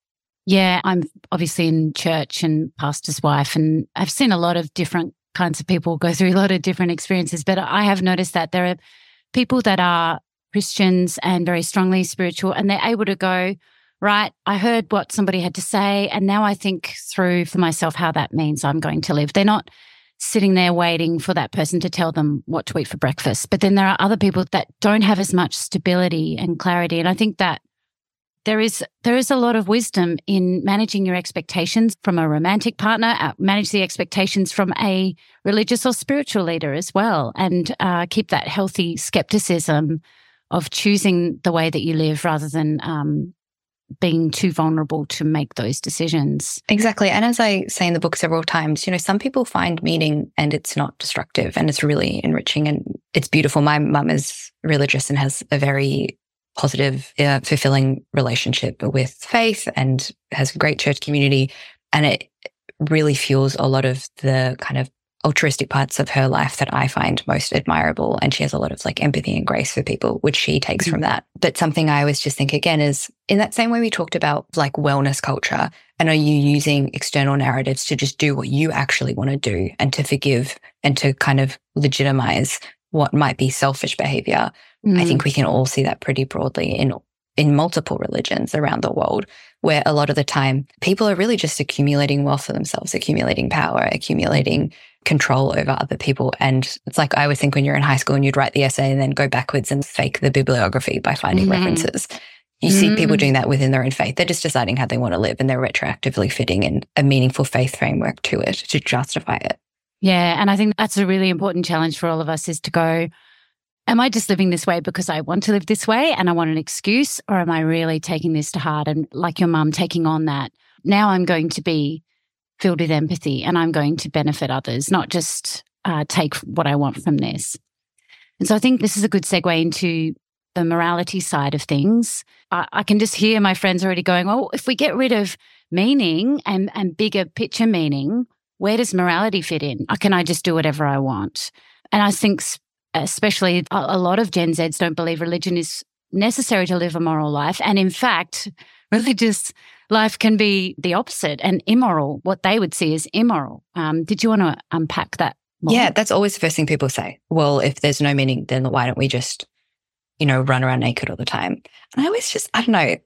[SPEAKER 1] Yeah, I'm obviously in church and pastor's wife, and I've seen a lot of different kinds of people go through a lot of different experiences, but I have noticed that there are people that are Christians and very strongly spiritual, and they're able to go, right, I heard what somebody had to say, and now I think through for myself how that means I'm going to live. They're not sitting there waiting for that person to tell them what to eat for breakfast. But then there are other people that don't have as much stability and clarity, and I think that There is there is a lot of wisdom in managing your expectations from a romantic partner, uh, manage the expectations from a religious or spiritual leader as well, and uh, keep that healthy skepticism of choosing the way that you live rather than um, being too vulnerable to make those decisions.
[SPEAKER 2] Exactly. And as I say in the book several times, you know, some people find meaning and it's not destructive and it's really enriching and it's beautiful. My mum is religious and has a very positive, uh, fulfilling relationship with faith and has a great church community. And it really fuels a lot of the kind of altruistic parts of her life that I find most admirable. And she has a lot of like empathy and grace for people, which she takes mm-hmm. from that. But something I always just think again is in that same way we talked about like wellness culture, and are you using external narratives to just do what you actually want to do and to forgive and to kind of legitimize what might be selfish behavior? Mm. I think we can all see that pretty broadly in in multiple religions around the world, where a lot of the time people are really just accumulating wealth for themselves, accumulating power, accumulating control over other people. And it's like I always think when you're in high school and you'd write the essay and then go backwards and fake the bibliography by finding mm. references. You mm. see people doing that within their own faith. They're just deciding how they want to live and they're retroactively fitting in a meaningful faith framework to it to justify it.
[SPEAKER 1] Yeah, and I think that's a really important challenge for all of us is to go, am I just living this way because I want to live this way and I want an excuse, or am I really taking this to heart and like your mum taking on that? Now I'm going to be filled with empathy and I'm going to benefit others, not just uh, take what I want from this. And so I think this is a good segue into the morality side of things. I, I can just hear my friends already going, oh, if we get rid of meaning and, and bigger picture meaning, where does morality fit in? Can I just do whatever I want? And I think especially a lot of Gen Zs don't believe religion is necessary to live a moral life. And in fact, religious life can be the opposite and immoral, what they would see as immoral. Um, did you want to unpack that more?
[SPEAKER 2] Yeah, that's always the first thing people say. Well, if there's no meaning, then why don't we just, you know, run around naked all the time? And I always just, I don't know.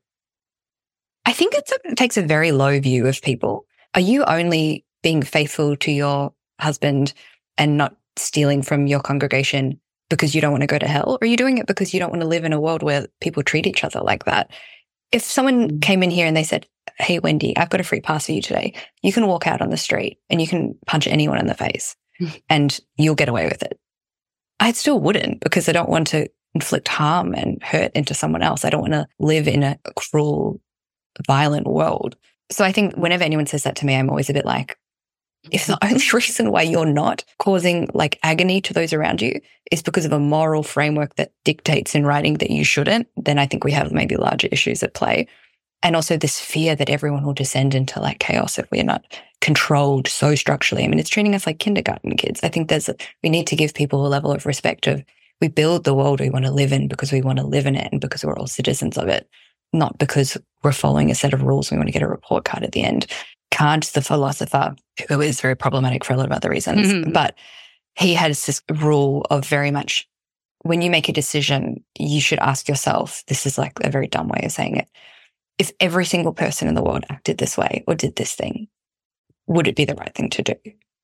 [SPEAKER 2] I think it's a, it takes a very low view of people. Are you only being faithful to your husband and not stealing from your congregation because you don't want to go to hell? Or are you doing it because you don't want to live in a world where people treat each other like that? If someone came in here and they said, hey, Wendy, I've got a free pass for you today. You can walk out on the street and you can punch anyone in the face and you'll get away with it. I still wouldn't, because I don't want to inflict harm and hurt into someone else. I don't want to live in a cruel, violent world. So I think whenever anyone says that to me, I'm always a bit like, if the only reason why you're not causing like agony to those around you is because of a moral framework that dictates in writing that you shouldn't, then I think we have maybe larger issues at play. And also this fear that everyone will descend into like chaos if we're not controlled so structurally. I mean, it's treating us like kindergarten kids. I think there's a, we need to give people a level of respect of we build the world we want to live in because we want to live in it and because we're all citizens of it. not because we're following a set of rules and we want to get a report card at the end. Kant, the philosopher, who is very problematic for a lot of other reasons, mm-hmm. but he has this rule of very much when you make a decision, you should ask yourself, this is like a very dumb way of saying it, if every single person in the world acted this way or did this thing, would it be the right thing to do?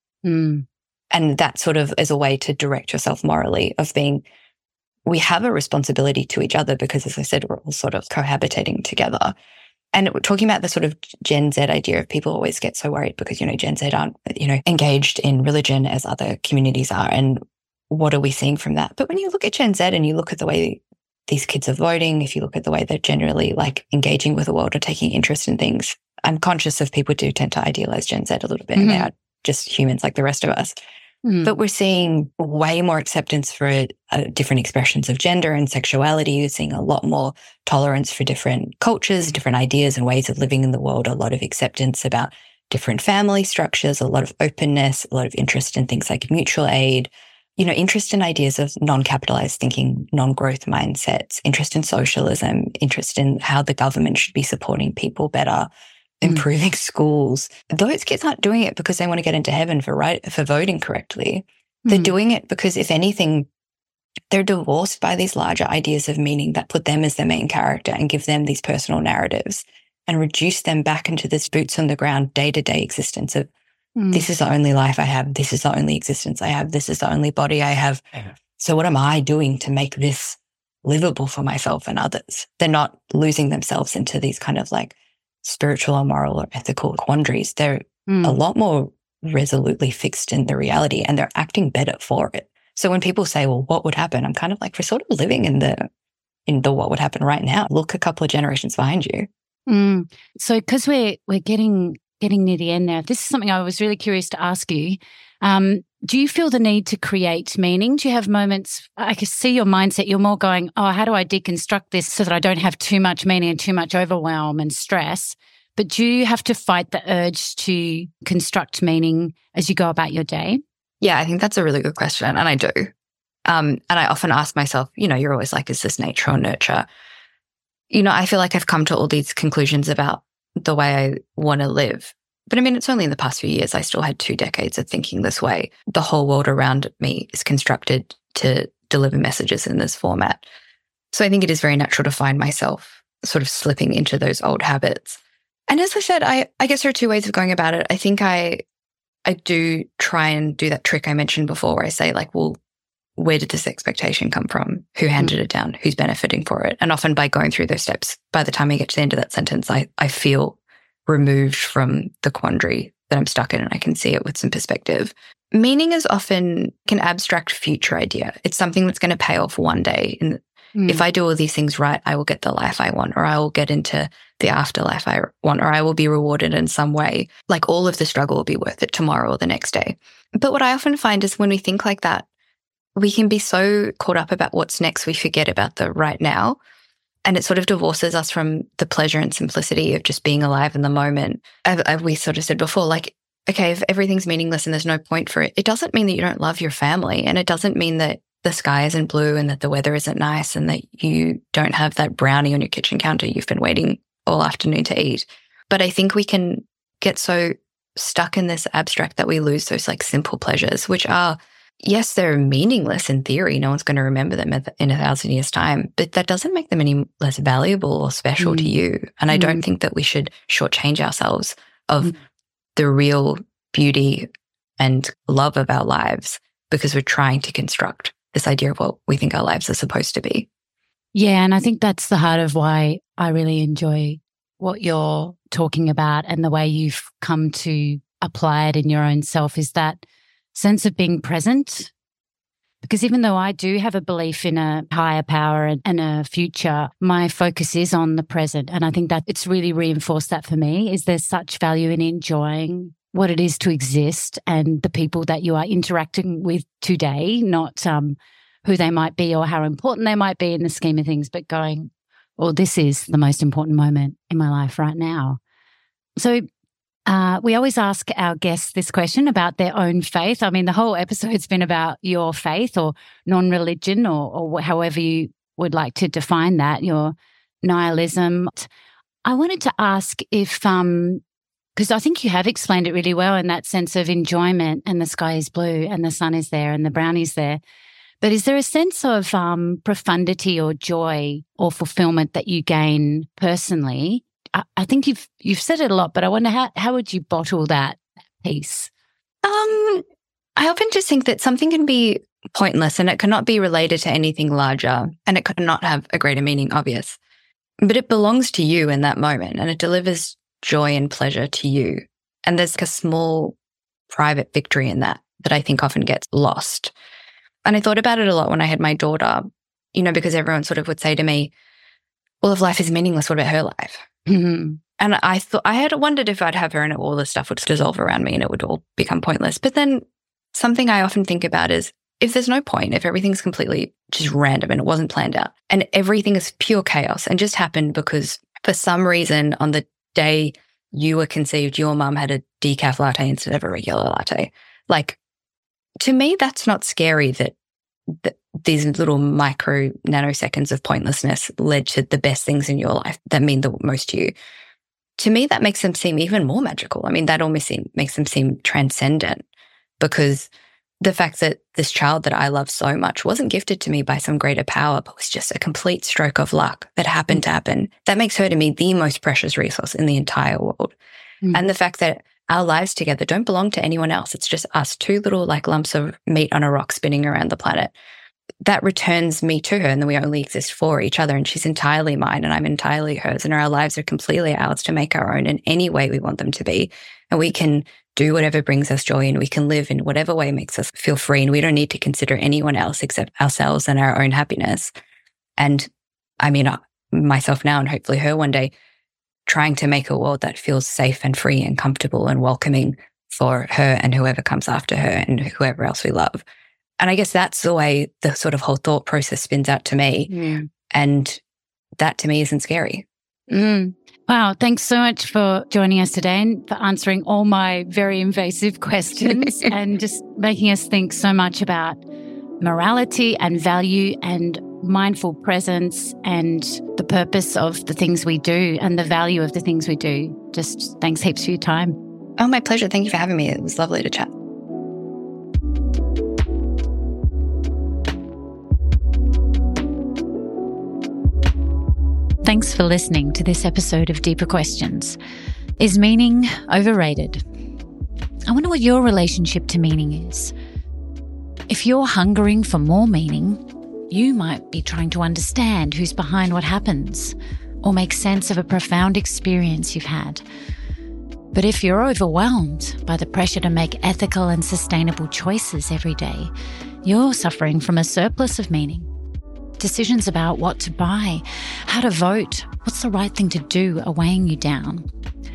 [SPEAKER 1] Mm.
[SPEAKER 2] And that sort of is a way to direct yourself morally of being, we have a responsibility to each other because, as I said, we're all sort of cohabitating together. And we're talking about the sort of Gen Z idea of people always get so worried because, you know, Gen Z aren't, you know, engaged in religion as other communities are. And what are we seeing from that? But when you look at Gen Z and you look at the way these kids are voting, if you look at the way they're generally like engaging with the world or taking interest in things, I'm conscious of people do tend to idealize Gen Z a little bit, mm-hmm. and they are just humans like the rest of us. Mm. But we're seeing way more acceptance for uh, different expressions of gender and sexuality. We're seeing a lot more tolerance for different cultures, different ideas and ways of living in the world, a lot of acceptance about different family structures, a lot of openness, a lot of interest in things like mutual aid, you know, interest in ideas of non-capitalized thinking, non-growth mindsets, interest in socialism, interest in how the government should be supporting people better, improving mm. schools. Those kids aren't doing it because they want to get into heaven for right for voting correctly. Mm. They're doing it because, if anything, they're divorced by these larger ideas of meaning that put them as the main character and give them these personal narratives and reduce them back into this boots on the ground day-to-day existence of mm. this is the only life I have, this is the only existence I have, this is the only body I have. Yeah. So what am I doing to make this livable for myself and others? They're not losing themselves into these kind of like spiritual or moral or ethical quandaries. They're mm. a lot more resolutely fixed in the reality and they're acting better for it. So when people say, well, what would happen? I'm kind of like, we're sort of living in the, in the what would happen right now. Look a couple of generations behind you.
[SPEAKER 1] Mm. So because we're, we're getting, getting near the end now, this is something I was really curious to ask you. Um, do you feel the need to create meaning? Do you have moments, I can see your mindset, you're more going, oh, how do I deconstruct this so that I don't have too much meaning and too much overwhelm and stress? But do you have to fight the urge to construct meaning as you go about your day?
[SPEAKER 2] Yeah, I think that's a really good question, and I do. Um, and I often ask myself, you know, you're always like, is this nature or nurture? You know, I feel like I've come to all these conclusions about the way I want to live. But I mean, it's only in the past few years. I still had two decades of thinking this way. The whole world around me is constructed to deliver messages in this format. So I think it is very natural to find myself sort of slipping into those old habits. And as I said, I, I guess there are two ways of going about it. I think I I do try and do that trick I mentioned before where I say like, well, where did this expectation come from? Who handed mm. it down? Who's benefiting for it? And often by going through those steps, by the time I get to the end of that sentence, I, I feel removed from the quandary that I'm stuck in and I can see it with some perspective. Meaning is often an abstract future idea. It's something that's going to pay off one day. And mm. if I do all these things right, I will get the life I want, or I will get into the afterlife I want, or I will be rewarded in some way. Like all of the struggle will be worth it tomorrow or the next day. But what I often find is when we think like that, we can be so caught up about what's next, we forget about the right now. And it sort of divorces us from the pleasure and simplicity of just being alive in the moment. As, as we sort of said before, like, okay, if everything's meaningless and there's no point for it, it doesn't mean that you don't love your family. And it doesn't mean that the sky isn't blue and that the weather isn't nice and that you don't have that brownie on your kitchen counter you've been waiting all afternoon to eat. But I think we can get so stuck in this abstract that we lose those like simple pleasures, which are, yes, they're meaningless in theory. No one's going to remember them in a thousand years' time, but that doesn't make them any less valuable or special mm. to you. And I mm. don't think that we should shortchange ourselves of mm. the real beauty and love of our lives because we're trying to construct this idea of what we think our lives are supposed to be.
[SPEAKER 1] Yeah, and I think that's the heart of why I really enjoy what you're talking about and the way you've come to apply it in your own self is that sense of being present. Because even though I do have a belief in a higher power and, and a future, my focus is on the present. And I think that it's really reinforced that for me. Is there such value in enjoying what it is to exist and the people that you are interacting with today, not um, who they might be or how important they might be in the scheme of things, but going, well, this is the most important moment in my life right now. So Uh, we always ask our guests this question about their own faith. I mean, the whole episode's been about your faith or non-religion or, or however you would like to define that, your nihilism. I wanted to ask if, um, because I think you have explained it really well in that sense of enjoyment, and the sky is blue and the sun is there and the brownie's there. But is there a sense of um, profundity or joy or fulfillment that you gain personally? I, I think you've you've said it a lot, but I wonder how how would you bottle that piece?
[SPEAKER 2] Um, I often just think that something can be pointless and it cannot be related to anything larger, and it could not have a greater meaning, obvious. But it belongs to you in that moment, and it delivers joy and pleasure to you. And there's a small private victory in that that I think often gets lost. And I thought about it a lot when I had my daughter, you know, because everyone sort of would say to me, well, if life is meaningless, what about her life?
[SPEAKER 1] Mm-hmm.
[SPEAKER 2] And I thought, I had wondered if I'd have her and all this stuff would dissolve around me and it would all become pointless. But then something I often think about is, if there's no point, if everything's completely just random and it wasn't planned out and everything is pure chaos and just happened because for some reason on the day you were conceived, your mum had a decaf latte instead of a regular latte. Like, to me, that's not scary that, that these little micro nanoseconds of pointlessness led to the best things in your life that mean the most to you. To me, that makes them seem even more magical. I mean, that almost seem, makes them seem transcendent, because the fact that this child that I love so much wasn't gifted to me by some greater power, but was just a complete stroke of luck that happened to happen, that makes her to me the most precious resource in the entire world. Mm. And the fact that our lives together don't belong to anyone else. It's just us, two little like lumps of meat on a rock spinning around the planet. That returns me to her, and then we only exist for each other, and she's entirely mine and I'm entirely hers, and our lives are completely ours to make our own in any way we want them to be. And we can do whatever brings us joy, and we can live in whatever way makes us feel free, and we don't need to consider anyone else except ourselves and our own happiness. And I mean, myself now and hopefully her one day, trying to make a world that feels safe and free and comfortable and welcoming for her and whoever comes after her and whoever else we love. And I guess that's the way the sort of whole thought process spins out to me.
[SPEAKER 1] Mm.
[SPEAKER 2] And that to me isn't scary.
[SPEAKER 1] Mm. Wow. Thanks so much for joining us today and for answering all my very invasive questions and just making us think so much about morality and value and mindful presence and the purpose of the things we do and the value of the things we do. Just thanks heaps for your time.
[SPEAKER 2] Oh, my pleasure. Thank you for having me. It was lovely to chat.
[SPEAKER 1] Thanks for listening to this episode of Deeper Questions. Is meaning overrated? I wonder what your relationship to meaning is. If you're hungering for more meaning, you might be trying to understand who's behind what happens or make sense of a profound experience you've had. But if you're overwhelmed by the pressure to make ethical and sustainable choices every day, you're suffering from a surplus of meaning. Decisions about what to buy, how to vote, what's the right thing to do are weighing you down.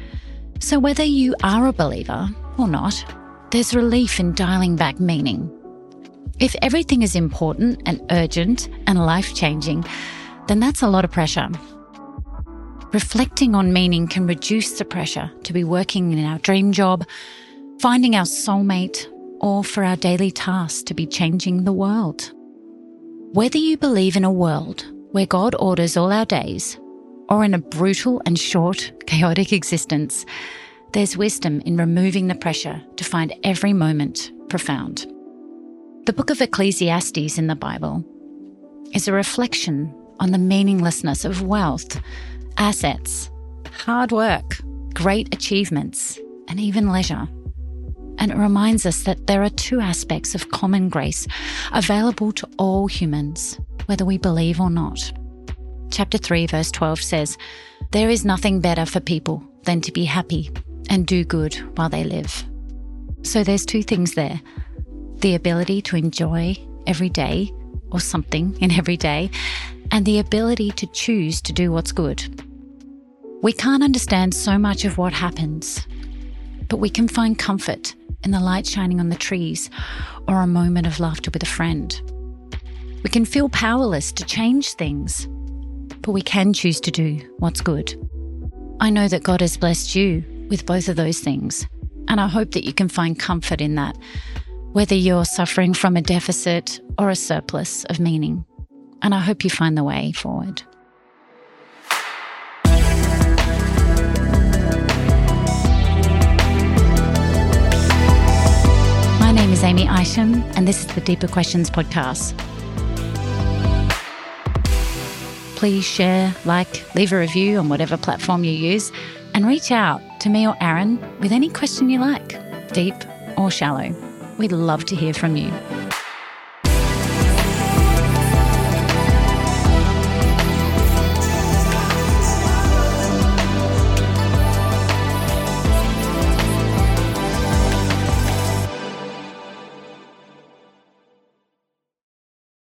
[SPEAKER 1] So whether you are a believer or not, there's relief in dialing back meaning. If everything is important and urgent and life-changing, then that's a lot of pressure. Reflecting on meaning can reduce the pressure to be working in our dream job, finding our soulmate, or for our daily tasks to be changing the world. Whether you believe in a world where God orders all our days, or in a brutal and short, chaotic existence, there's wisdom in removing the pressure to find every moment profound. The book of Ecclesiastes in the Bible is a reflection on the meaninglessness of wealth, assets, hard work, great achievements, and even leisure. And it reminds us that there are two aspects of common grace available to all humans, whether we believe or not. Chapter three, verse twelve says, "There is nothing better for people than to be happy and do good while they live." So there's two things there. The ability to enjoy every day or something in every day, and the ability to choose to do what's good. We can't understand so much of what happens, but we can find comfort in the light shining on the trees or a moment of laughter with a friend. We can feel powerless to change things, but we can choose to do what's good. I know that God has blessed you with both of those things, and I hope that you can find comfort in that, whether you're suffering from a deficit or a surplus of meaning. And I hope you find the way forward. name is Amy Isham, and this is the Deeper Questions podcast. Please share, like, leave a review on whatever platform you use, and reach out to me or Aaron with any question you like, deep or shallow. We'd love to hear from you.